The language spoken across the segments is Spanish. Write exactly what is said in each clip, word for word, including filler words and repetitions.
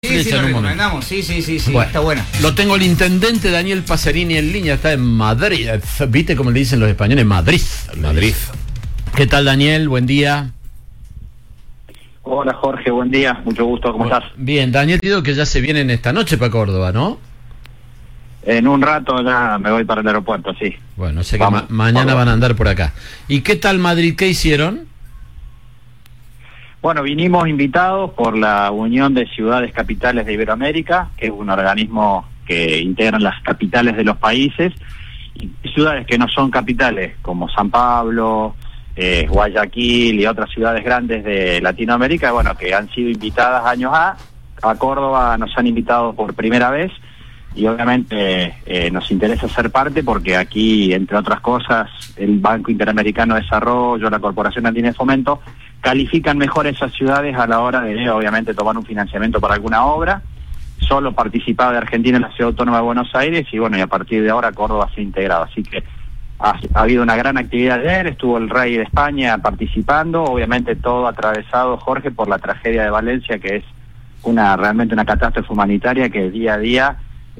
Sí, sí, lo recomendamos, sí, sí, sí, sí, bueno, está buena. Lo tengo el intendente Daniel Pacerini en línea, está en Madrid, ¿viste cómo le dicen los españoles? Madrid. Madrid. ¿Qué tal, Daniel? Buen día. Hola, Jorge, buen día, mucho gusto, ¿cómo estás? Bien, Daniel, digo que ya se vienen esta noche para Córdoba, ¿no? En un rato ya me voy para el aeropuerto, sí. Bueno, sé que Vamos, ma mañana vamos. van a andar por acá. ¿Y qué tal Madrid? ¿Qué hicieron? Bueno, vinimos invitados por la Unión de Ciudades Capitales de Iberoamérica, que es un organismo que integra las capitales de los países, y ciudades que no son capitales, como San Pablo, eh, Guayaquil y otras ciudades grandes de Latinoamérica, bueno, que han sido invitadas años A, a Córdoba nos han invitado por primera vez, y obviamente eh, nos interesa ser parte porque aquí, entre otras cosas, el Banco Interamericano de Desarrollo, la Corporación Andina de Fomento, califican mejor esas ciudades a la hora de, obviamente, tomar un financiamiento para alguna obra. Solo participaba de Argentina en la Ciudad Autónoma de Buenos Aires y bueno, y a partir de ahora Córdoba se ha integrado. Así que ha, ha habido una gran actividad ayer, estuvo el rey de España participando, obviamente todo atravesado, Jorge, por la tragedia de Valencia, que es una realmente una catástrofe humanitaria que día a día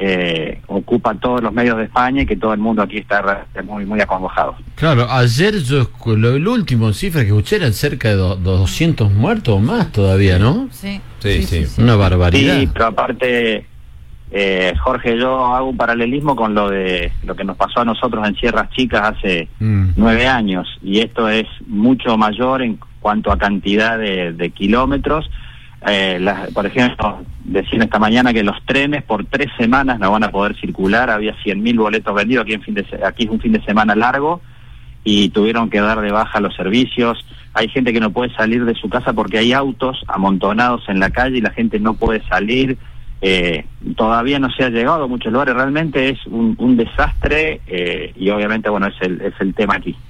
Eh, ocupa todos los medios de España y que todo el mundo aquí está muy muy acongojado. Claro, ayer yo lo, el último cifra que escuché eran cerca de do, doscientos muertos o más todavía, ¿no? Sí, Sí, sí. sí. Una barbaridad. Sí, pero aparte, eh, Jorge, yo hago un paralelismo con lo de lo que nos pasó a nosotros en Sierras Chicas hace Mm. nueve años, y esto es mucho mayor en cuanto a cantidad de, de kilómetros. Eh, las, por ejemplo, decían esta mañana que los trenes por tres semanas no van a poder circular, había cien mil boletos vendidos, aquí, en fin de, aquí es un fin de semana largo y tuvieron que dar de baja los servicios. Hay gente que no puede salir de su casa porque hay autos amontonados en la calle y la gente no puede salir. Eh, todavía no se ha llegado a muchos lugares, realmente es un, un desastre eh, y obviamente, bueno, es el, es el tema aquí.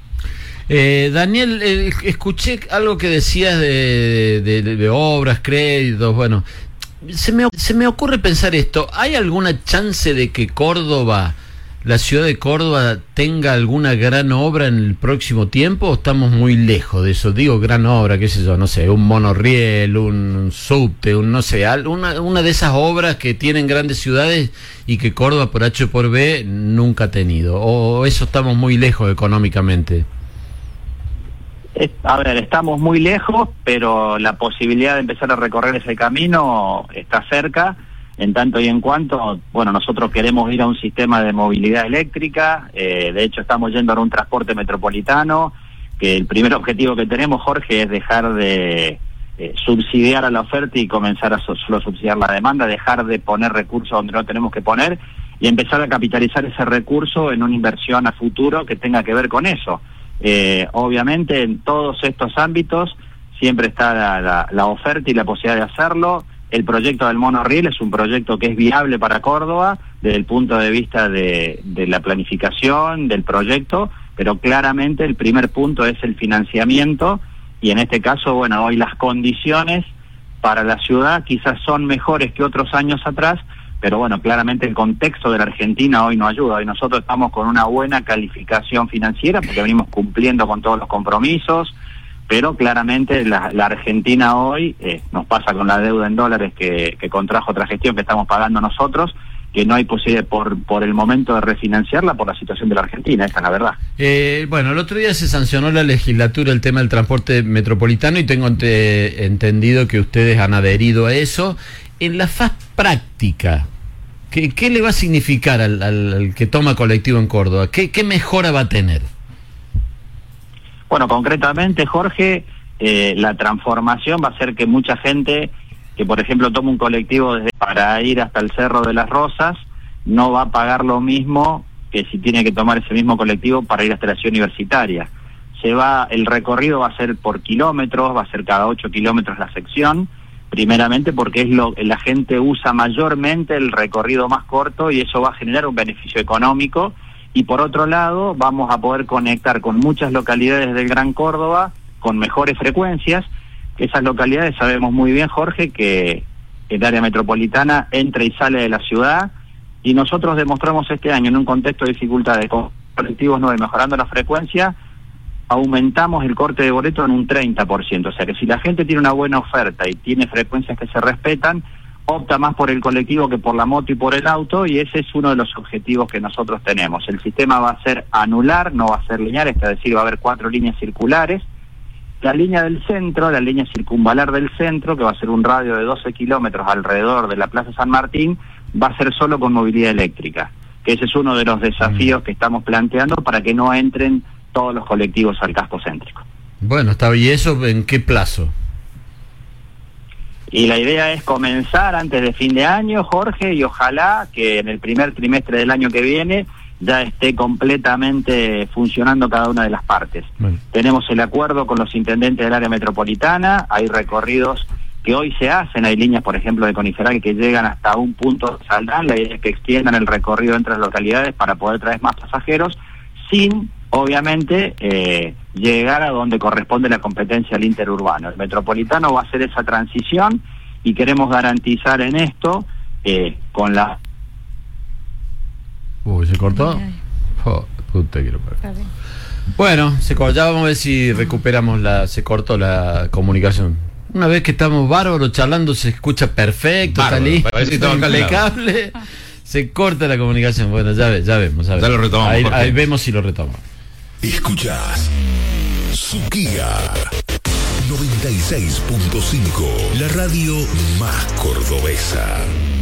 Eh, Daniel, eh, escuché algo que decías de, de, de, de obras, créditos, bueno, se me, se me ocurre pensar esto, ¿hay alguna chance de que Córdoba, la ciudad de Córdoba, tenga alguna gran obra en el próximo tiempo o estamos muy lejos de eso? Digo, gran obra, qué sé yo, no sé, un monorriel, un subte, un no sé, una, una de esas obras que tienen grandes ciudades y que Córdoba por H o por B nunca ha tenido, o eso estamos muy lejos económicamente. A ver, estamos muy lejos, pero la posibilidad de empezar a recorrer ese camino está cerca, en tanto y en cuanto, bueno, nosotros queremos ir a un sistema de movilidad eléctrica, eh, de hecho estamos yendo a un transporte metropolitano, que el primer objetivo que tenemos, Jorge, es dejar de eh, subsidiar a la oferta y comenzar a so solo subsidiar la demanda, dejar de poner recursos donde no tenemos que poner y empezar a capitalizar ese recurso en una inversión a futuro que tenga que ver con eso. Eh, obviamente en todos estos ámbitos siempre está la, la, la oferta y la posibilidad de hacerlo. El proyecto del monorriel es un proyecto que es viable para Córdoba desde el punto de vista de, de la planificación del proyecto, pero claramente el primer punto es el financiamiento y en este caso, bueno, hoy las condiciones para la ciudad quizás son mejores que otros años atrás, pero bueno, claramente el contexto de la Argentina hoy no ayuda. Hoy nosotros estamos con una buena calificación financiera porque venimos cumpliendo con todos los compromisos, pero claramente la, la Argentina hoy, eh, nos pasa con la deuda en dólares que, que contrajo otra gestión que estamos pagando nosotros, que no hay posibilidad por, por el momento de refinanciarla por la situación de la Argentina, esa es la verdad. Eh, bueno, el otro día se sancionó la legislatura el tema del transporte metropolitano y tengo ente, entendido que ustedes han adherido a eso. En la faz práctica, ¿qué, qué le va a significar al, al, al que toma colectivo en Córdoba? ¿Qué, qué mejora va a tener? Bueno, concretamente, Jorge, eh, la transformación va a ser que mucha gente que, por ejemplo, toma un colectivo desde para ir hasta el Cerro de las Rosas, no va a pagar lo mismo que si tiene que tomar ese mismo colectivo para ir hasta la ciudad universitaria. Se va, el recorrido va a ser por kilómetros, va a ser cada ocho kilómetros la sección, primeramente porque es lo la gente usa mayormente el recorrido más corto y eso va a generar un beneficio económico, y por otro lado vamos a poder conectar con muchas localidades del Gran Córdoba con mejores frecuencias. Esas localidades sabemos muy bien, Jorge, que el área metropolitana entra y sale de la ciudad, y nosotros demostramos este año en un contexto de dificultades con colectivos nueve mejorando la frecuencia, aumentamos el corte de boleto en un treinta por ciento, o sea que si la gente tiene una buena oferta y tiene frecuencias que se respetan, opta más por el colectivo que por la moto y por el auto, y ese es uno de los objetivos que nosotros tenemos. El sistema va a ser anular, no va a ser lineal, es decir, va a haber cuatro líneas circulares. La línea del centro, la línea circunvalar del centro, que va a ser un radio de doce kilómetros alrededor de la Plaza San Martín, va a ser solo con movilidad eléctrica, que ese es uno de los desafíos que estamos planteando para que no entren todos los colectivos al casco céntrico. Bueno, está bien. ¿Y eso en qué plazo? Y la idea es comenzar antes de fin de año, Jorge, y ojalá que en el primer trimestre del año que viene ya esté completamente funcionando cada una de las partes. Bueno. Tenemos el acuerdo con los intendentes del área metropolitana, hay recorridos que hoy se hacen, hay líneas, por ejemplo, de Coniferal que llegan hasta un punto de Saldán, la idea es que extiendan el recorrido entre las localidades para poder traer más pasajeros, sin, obviamente, eh, llegar a donde corresponde la competencia al interurbano. El metropolitano va a hacer esa transición y queremos garantizar en esto, eh, con la... Uy, ¿se cortó? Oh, puta, quiero parar. Bueno, se cortó, ya vamos a ver si recuperamos la... Se cortó la comunicación. Una vez que estamos bárbaros charlando, se escucha perfecto, Bárbaro, está listo, parece que está impecable. Se corta la comunicación. Bueno, ya, ve, ya vemos. Ya, ya lo retomamos. Ahí, ahí vemos si lo retomamos. Escuchás Suquía noventa y seis punto cinco, la radio más cordobesa.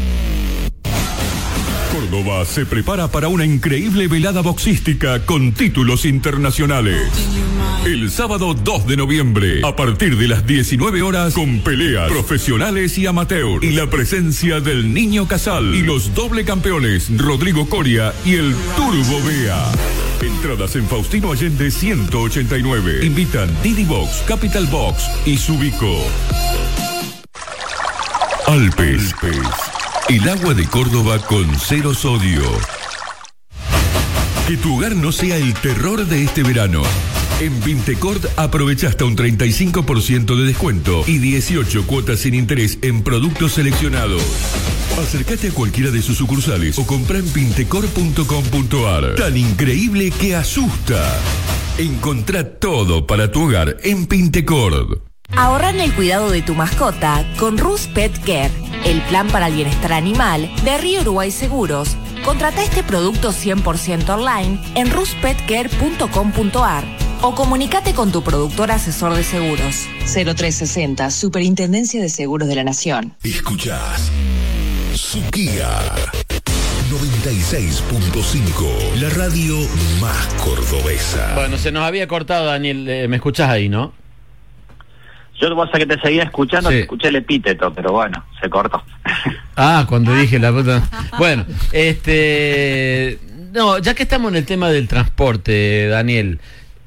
Córdoba se prepara para una increíble velada boxística con títulos internacionales. El sábado dos de noviembre, a partir de las diecinueve horas, con peleas profesionales y amateur, y la presencia del Niño Casal y los doble campeones Rodrigo Coria y el Turbo Bea. Entradas en Faustino Allende ciento ochenta y nueve. Invitan Didi Box, Capital Box y Subico. Alpes. Alpes. El agua de Córdoba con cero sodio. Que tu hogar no sea el terror de este verano. En Vintecord aprovecha hasta un treinta y cinco por ciento de descuento y dieciocho cuotas sin interés en productos seleccionados. Acércate a cualquiera de sus sucursales o compra en vintecord punto com punto ar. Tan increíble que asusta. Encontrá todo para tu hogar en Vintecord. Ahorra en el cuidado de tu mascota con Rus Pet Care, el plan para el bienestar animal de Río Uruguay Seguros. Contrata este producto cien por ciento online en rus pet care punto com punto ar o comunícate con tu productor asesor de seguros. cero tres sesenta, Superintendencia de Seguros de la Nación. Escuchás Suquía noventa y seis punto cinco, la radio más cordobesa. Bueno, se nos había cortado, Daniel. Eh, ¿Me escuchás ahí, no? Yo vos a que te seguía escuchando, sí. Te escuché el epíteto, pero bueno, se cortó. Ah, cuando dije la puta. Bueno, este... No, ya que estamos en el tema del transporte, Daniel,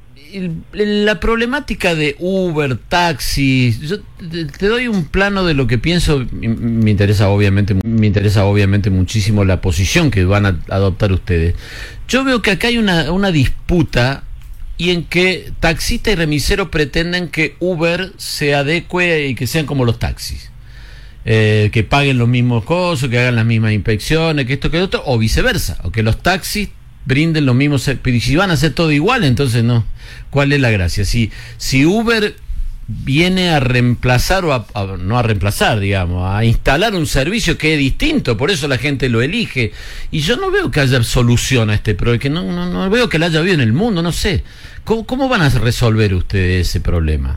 el, la problemática de Uber, taxis, yo te, te doy un plano de lo que pienso. Me interesa obviamente, me interesa obviamente muchísimo la posición que van a adoptar ustedes. Yo veo que acá hay una, una disputa y en que taxista y remisero pretenden que Uber se adecue y que sean como los taxis, eh, que paguen los mismos costos, que hagan las mismas inspecciones, que esto, que otro, o viceversa, o que los taxis brinden los mismos. Pero si van a hacer todo igual, entonces no. ¿Cuál es la gracia? Si, si Uber viene a reemplazar, o a, a, no a reemplazar, digamos, a instalar un servicio que es distinto, por eso la gente lo elige, y yo no veo que haya solución a este problema, que no, no, no veo que la haya habido en el mundo, no sé. ¿Cómo, cómo van a resolver ustedes ese problema?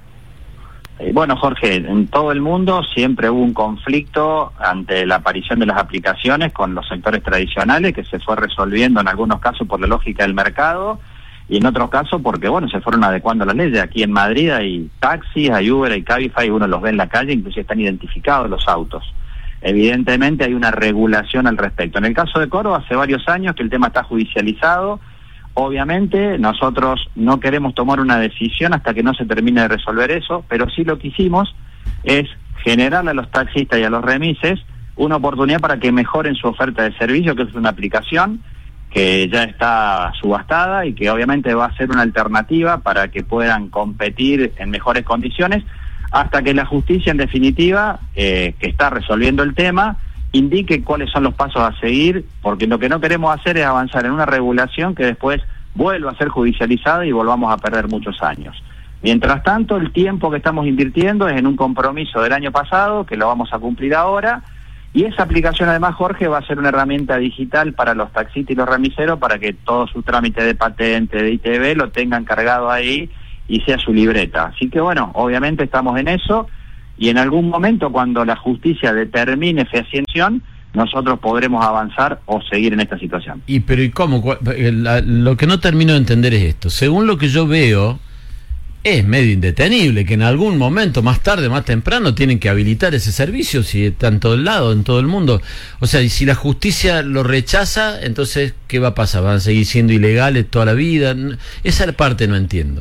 Eh, bueno, Jorge, en todo el mundo siempre hubo un conflicto ante la aparición de las aplicaciones con los sectores tradicionales, que se fue resolviendo en algunos casos por la lógica del mercado, y en otros casos porque, bueno, se fueron adecuando las leyes. Aquí en Madrid hay taxis, hay Uber, hay Cabify, uno los ve en la calle, incluso están identificados los autos. Evidentemente hay una regulación al respecto. En el caso de Córdoba, hace varios años que el tema está judicializado. Obviamente nosotros no queremos tomar una decisión hasta que no se termine de resolver eso, pero sí lo que hicimos es generarle a los taxistas y a los remises una oportunidad para que mejoren su oferta de servicio, que es una aplicación que ya está subastada y que obviamente va a ser una alternativa para que puedan competir en mejores condiciones, hasta que la justicia, en definitiva, eh, que está resolviendo el tema, indique cuáles son los pasos a seguir, porque lo que no queremos hacer es avanzar en una regulación que después vuelva a ser judicializada y volvamos a perder muchos años. Mientras tanto, el tiempo que estamos invirtiendo es en un compromiso del año pasado, que lo vamos a cumplir ahora, Y esa aplicación además, Jorge, va a ser una herramienta digital para los taxistas y los remiseros para que todo su trámite de patente, de I T B, lo tengan cargado ahí y sea su libreta. Así que bueno, obviamente estamos en eso y en algún momento cuando la justicia determine fehaciención, nosotros podremos avanzar o seguir en esta situación. Y pero ¿y cómo? Lo que no termino de entender es esto. Según lo que yo veo, es medio indetenible que en algún momento, más tarde, más temprano, tienen que habilitar ese servicio si está en todo el lado, en todo el mundo. O sea, y si la justicia lo rechaza, entonces, ¿qué va a pasar? ¿Van a seguir siendo ilegales toda la vida? Esa parte no entiendo.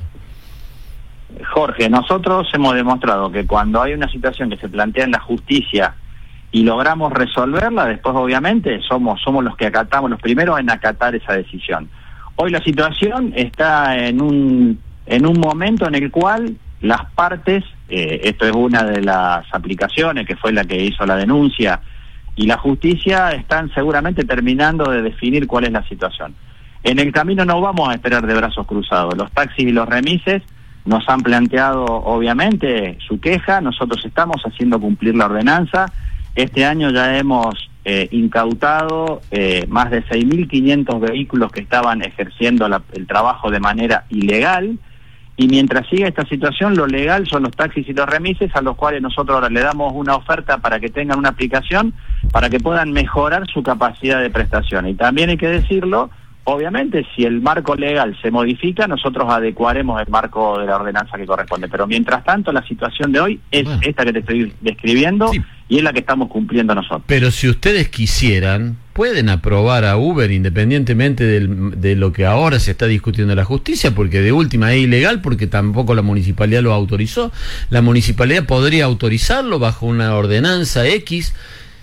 Jorge, nosotros hemos demostrado que cuando hay una situación que se plantea en la justicia y logramos resolverla, después obviamente somos, somos los que acatamos, los primeros en acatar esa decisión. Hoy la situación está en un... en un momento en el cual las partes, eh, esto es una de las aplicaciones que fue la que hizo la denuncia, y la justicia están seguramente terminando de definir cuál es la situación. En el camino no vamos a esperar de brazos cruzados. Los taxis y los remises nos han planteado obviamente su queja, nosotros estamos haciendo cumplir la ordenanza. Este año ya hemos eh, incautado eh, más de seis mil quinientos vehículos que estaban ejerciendo la, el trabajo de manera ilegal. Y mientras siga esta situación, lo legal son los taxis y los remises, a los cuales nosotros ahora le damos una oferta para que tengan una aplicación, para que puedan mejorar su capacidad de prestación. Y también hay que decirlo, obviamente, si el marco legal se modifica, nosotros adecuaremos el marco de la ordenanza que corresponde. Pero mientras tanto, la situación de hoy es bueno. esta que te estoy describiendo, sí. Y es la que estamos cumpliendo nosotros. Pero si ustedes quisieran, pueden aprobar a Uber independientemente del, de lo que ahora se está discutiendo en la justicia, porque de última es ilegal, porque tampoco la municipalidad lo autorizó. La municipalidad podría autorizarlo bajo una ordenanza X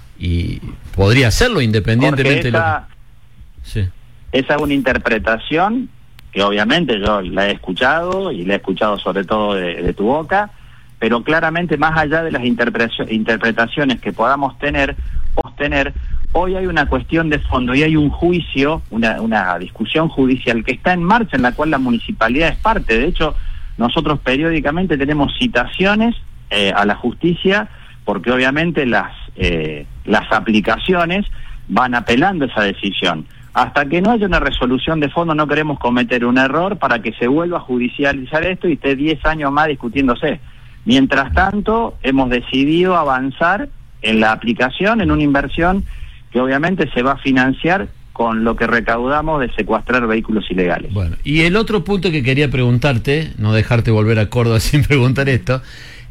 y podría hacerlo independientemente esa, de lo que... Sí. Esa es una interpretación que obviamente yo la he escuchado y la he escuchado sobre todo de, de tu boca, pero claramente más allá de las interpretaciones que podamos tener, tener, hoy hay una cuestión de fondo y hay un juicio, una, una discusión judicial que está en marcha en la cual la municipalidad es parte. De hecho, nosotros periódicamente tenemos citaciones eh, a la justicia porque obviamente las, eh, las aplicaciones van apelando esa decisión. Hasta que no haya una resolución de fondo no queremos cometer un error para que se vuelva a judicializar esto y esté diez años más discutiéndose. Mientras tanto, hemos decidido avanzar en la aplicación, en una inversión que obviamente se va a financiar con lo que recaudamos de secuestrar vehículos ilegales. Bueno, y el otro punto que quería preguntarte, no dejarte volver a Córdoba sin preguntar esto,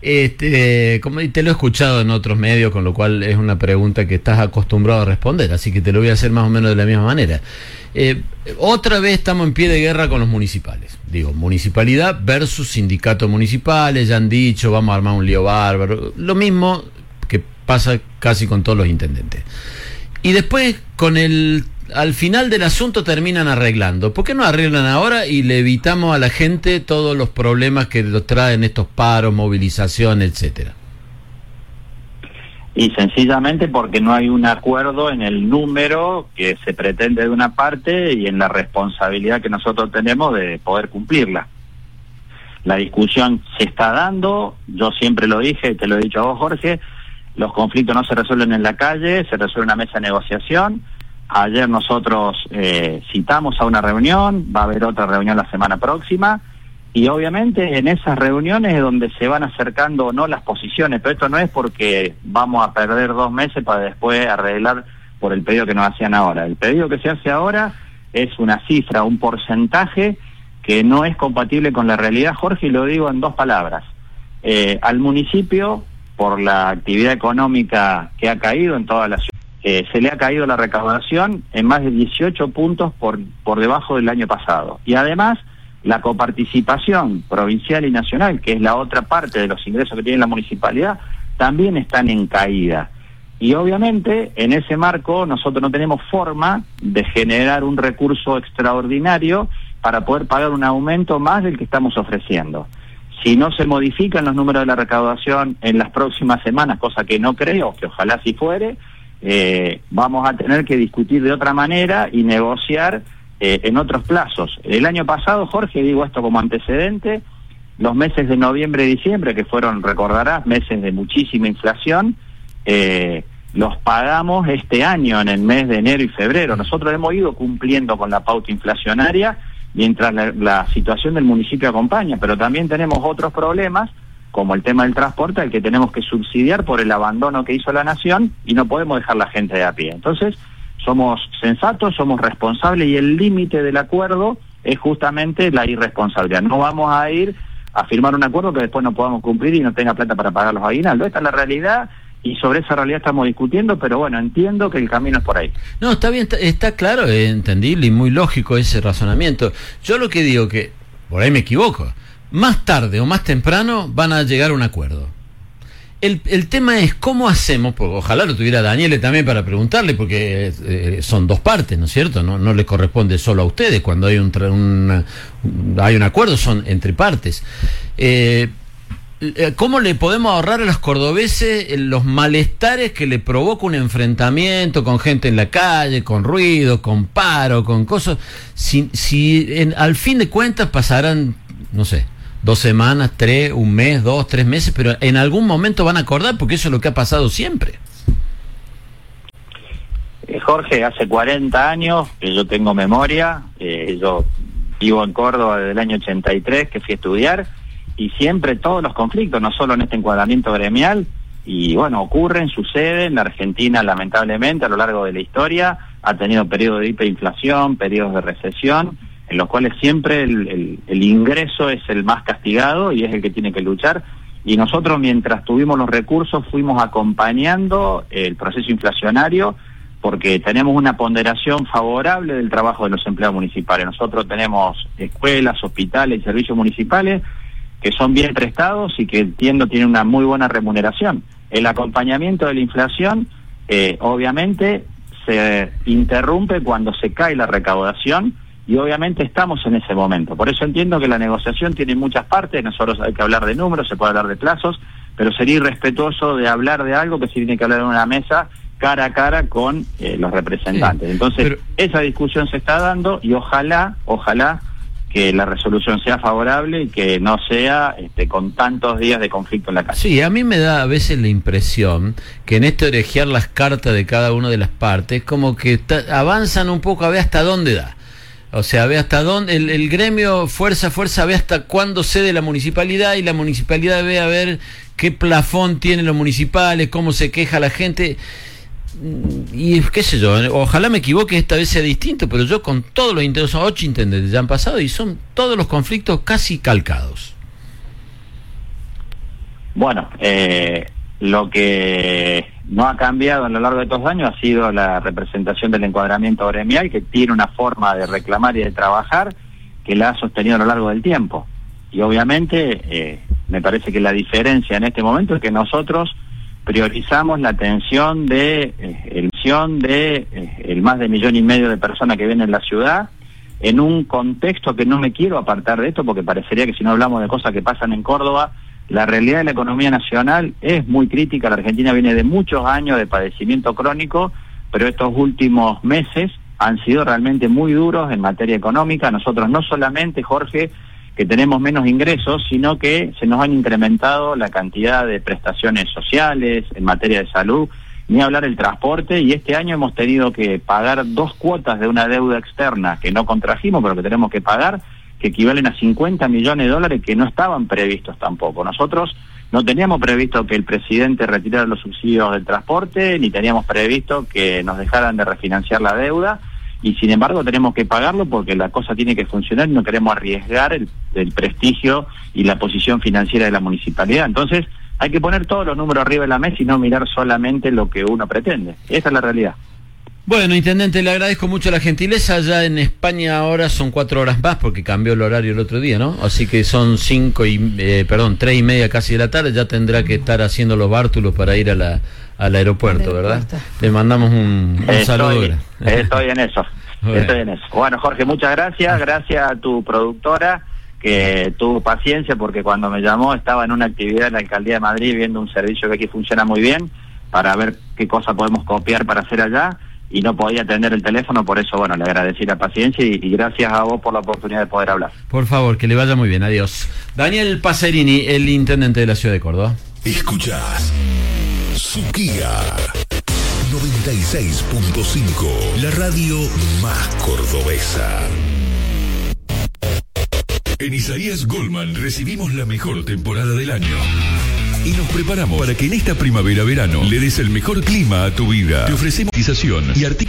este, como te lo he escuchado en otros medios, con lo cual es una pregunta que estás acostumbrado a responder, así que te lo voy a hacer más o menos de la misma manera. Eh, otra vez estamos en pie de guerra con los municipales. Digo, municipalidad versus sindicatos municipales, ya han dicho, vamos a armar un lío bárbaro. Lo mismo que pasa casi con todos los intendentes. Y después, con el al final del asunto terminan arreglando. ¿Por qué no arreglan ahora y le evitamos a la gente todos los problemas que nos traen estos paros, movilización, etcétera? Y sencillamente porque no hay un acuerdo en el número que se pretende de una parte y en la responsabilidad que nosotros tenemos de poder cumplirla. La discusión se está dando, yo siempre lo dije, te lo he dicho a vos, Jorge, los conflictos no se resuelven en la calle, se resuelve en una mesa de negociación. Ayer nosotros eh, citamos a una reunión, va a haber otra reunión la semana próxima, y obviamente en esas reuniones es donde se van acercando o no las posiciones, pero esto no es porque vamos a perder dos meses para después arreglar por el pedido que nos hacían ahora. El pedido que se hace ahora es una cifra, un porcentaje que no es compatible con la realidad, Jorge, y lo digo en dos palabras. Eh, al municipio, por la actividad económica que ha caído en toda la ciudad, eh, se le ha caído la recaudación en más de dieciocho puntos por, por debajo del año pasado. Y además, la coparticipación provincial y nacional, que es la otra parte de los ingresos que tiene la municipalidad, también están en caída. Y obviamente, en ese marco, nosotros no tenemos forma de generar un recurso extraordinario para poder pagar un aumento más del que estamos ofreciendo. Si no se modifican los números de la recaudación en las próximas semanas, cosa que no creo, que ojalá si fuere, eh, vamos a tener que discutir de otra manera y negociar eh, en otros plazos. El año pasado, Jorge, digo esto como antecedente, los meses de noviembre y diciembre, que fueron, recordarás, meses de muchísima inflación, eh, los pagamos este año en el mes de enero y febrero. Nosotros hemos ido cumpliendo con la pauta inflacionaria mientras la, la situación del municipio acompaña, pero también tenemos otros problemas, como el tema del transporte, al que tenemos que subsidiar por el abandono que hizo la nación, y no podemos dejar la gente de a pie. Entonces, somos sensatos, somos responsables, y el límite del acuerdo es justamente la irresponsabilidad. No vamos a ir a firmar un acuerdo que después no podamos cumplir y no tenga plata para pagar los aguinaldos. Esta es la realidad, y sobre esa realidad estamos discutiendo, pero bueno, entiendo que el camino es por ahí. No, está bien, está, está claro, es entendible y muy lógico ese razonamiento. Yo lo que digo que, por ahí me equivoco, más tarde o más temprano van a llegar a un acuerdo. El, el tema es cómo hacemos, porque ojalá lo tuviera Daniele también para preguntarle, porque eh, son dos partes, ¿no es cierto? No, no le corresponde solo a ustedes, cuando hay un, un, un hay un acuerdo son entre partes. Eh, ¿Cómo le podemos ahorrar a los cordobeses los malestares que le provoca un enfrentamiento con gente en la calle, con ruido, con paro, con cosas? Si, si en, al fin de cuentas pasarán, no sé, dos semanas, tres, un mes, dos, tres meses, pero en algún momento van a acordar, porque eso es lo que ha pasado siempre. Eh, Jorge, hace cuarenta años que yo tengo memoria, eh, yo vivo en Córdoba desde el año ochenta y tres, que fui a estudiar, y siempre todos los conflictos, no solo en este encuadramiento gremial, y bueno, ocurren, suceden. La Argentina, lamentablemente, a lo largo de la historia, ha tenido periodos de hiperinflación, periodos de recesión, en los cuales siempre el, el, el ingreso es el más castigado y es el que tiene que luchar, y nosotros, mientras tuvimos los recursos, fuimos acompañando el proceso inflacionario, porque tenemos una ponderación favorable del trabajo de los empleados municipales. Nosotros tenemos escuelas, hospitales y servicios municipales que son bien prestados y que, entiendo, tienen una muy buena remuneración. El acompañamiento de la inflación, eh, obviamente, se interrumpe cuando se cae la recaudación, y obviamente estamos en ese momento. Por eso entiendo que la negociación tiene muchas partes. Nosotros hay que hablar de números, se puede hablar de plazos, pero sería irrespetuoso de hablar de algo que se tiene que hablar en una mesa cara a cara con eh, los representantes. Sí, entonces, pero esa discusión se está dando, y ojalá, ojalá que la resolución sea favorable y que no sea este, con tantos días de conflicto en la calle. Sí, a mí me da a veces la impresión que en esto de orejear las cartas de cada una de las partes, como que ta- avanzan un poco a ver hasta dónde da. O sea, ve hasta dónde, el, el gremio fuerza, fuerza, ve hasta cuándo cede la municipalidad, y la municipalidad ve a ver qué plafón tienen los municipales, cómo se queja la gente. Y qué sé yo, ojalá me equivoque, esta vez sea distinto, pero yo con todos los intentos, son ocho intendentes ya han pasado y son todos los conflictos casi calcados. Bueno, eh, lo que no ha cambiado a lo largo de estos años ha sido la representación del encuadramiento gremial, que tiene una forma de reclamar y de trabajar que la ha sostenido a lo largo del tiempo. Y obviamente eh, me parece que la diferencia en este momento es que nosotros priorizamos la atención de eh, el de eh, el más de millón y medio de personas que viven en la ciudad, en un contexto que no me quiero apartar de esto, porque parecería que si no hablamos de cosas que pasan en Córdoba, la realidad de la economía nacional es muy crítica. La Argentina viene de muchos años de padecimiento crónico, pero estos últimos meses han sido realmente muy duros en materia económica. Nosotros no solamente, Jorge, que tenemos menos ingresos, sino que se nos han incrementado la cantidad de prestaciones sociales en materia de salud, ni hablar el transporte, y este año hemos tenido que pagar dos cuotas de una deuda externa que no contrajimos, pero que tenemos que pagar, que equivalen a cincuenta millones de dólares que no estaban previstos tampoco. Nosotros no teníamos previsto que el presidente retirara los subsidios del transporte, ni teníamos previsto que nos dejaran de refinanciar la deuda, y sin embargo tenemos que pagarlo porque la cosa tiene que funcionar y no queremos arriesgar el, el prestigio y la posición financiera de la municipalidad. Entonces hay que poner todos los números arriba de la mesa y no mirar solamente lo que uno pretende. Esa es la realidad. Bueno, intendente, le agradezco mucho la gentileza. Ya en España ahora son cuatro horas más porque cambió el horario el otro día, ¿no? Así que son cinco y, eh, perdón, tres y media casi de la tarde. Ya tendrá que estar haciendo los bártulos para ir a la, al aeropuerto, ¿verdad? Le mandamos un, un estoy, saludo. Estoy en eso. Bueno. Estoy en eso. Bueno, Jorge, muchas gracias. Gracias a tu productora, que tuvo paciencia, porque cuando me llamó estaba en una actividad en la Alcaldía de Madrid viendo un servicio que aquí funciona muy bien, para ver qué cosa podemos copiar para hacer allá, y no podía atender el teléfono. Por eso, bueno, le agradecí la paciencia y, y gracias a vos por la oportunidad de poder hablar. Por favor, que le vaya muy bien. Adiós. Daniel Pacerini, el intendente de la ciudad de Córdoba. Escuchás Su Guía. noventa y seis punto cinco, la radio más cordobesa. En Isaías Goldman recibimos la mejor temporada del año y nos preparamos para que en esta primavera-verano le des el mejor clima a tu vida. Te ofrecemos cotización y artículos